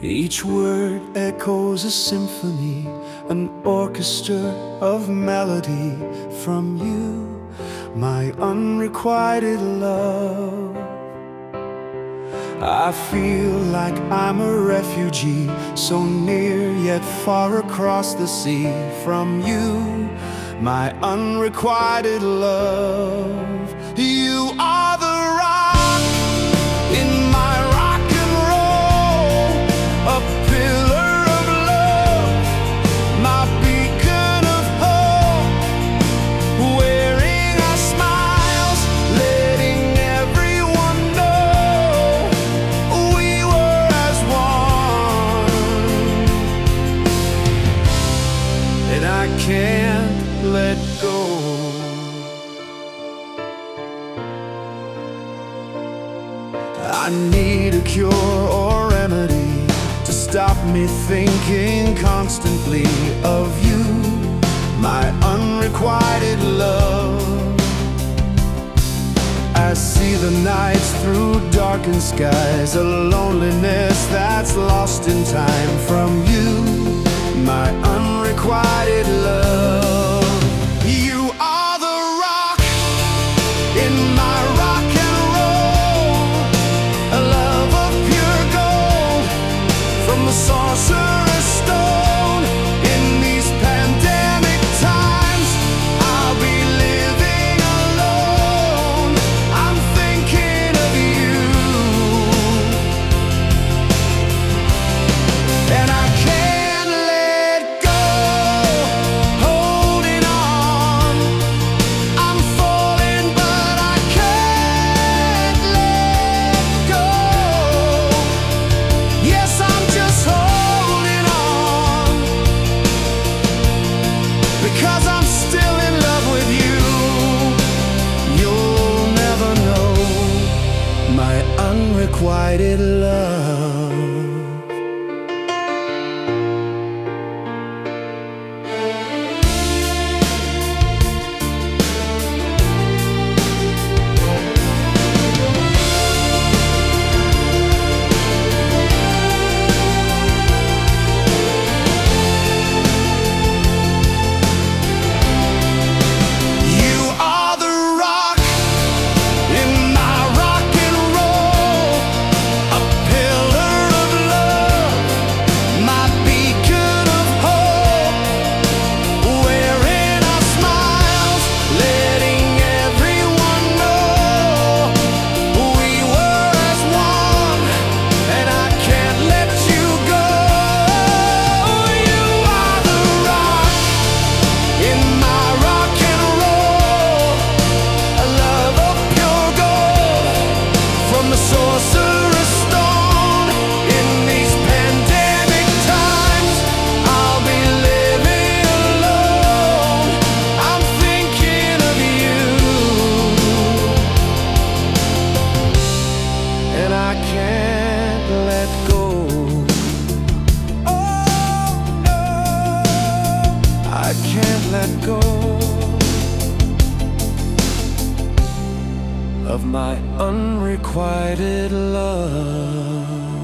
Each word echoes a symphony, an orchestra of melody from you, my unrequited love. I feel like I'm a refugee, so near yet far across the sea from you, my unrequited love. You are the rock in my rock and roll, a pillar of love, my beacon of hope, wearing our smiles, letting everyone know we were as one. And I can't let go. I need a cure or remedy to stop me thinking constantly of you, my unrequited love. I see the nights through darkened skies, a loneliness that's lost in time from you, my unrequited love. You are the rock in my rock and roll, a love of pure gold from the sorcerer's stone. In these pandemic times, I'll be living alone. I'm thinking of you, and I can't let go. Holding on, I'm falling, but I can't let go. Yes, I'm just holding on, because I'm still in love with you. You'll never know my unrequited love. You are the rock in my rock and roll, a pillar of love, my beacon of hope, wearing our smiles, letting everyone know we were as one, and I can't let you go. You are the rock in my rock and roll, a love of pure gold from the sorcerer's stone. In these pandemic times, I'll be living alone. I'm thinking of you, and I can't let go. Oh no, I can't let go of my unrequited love.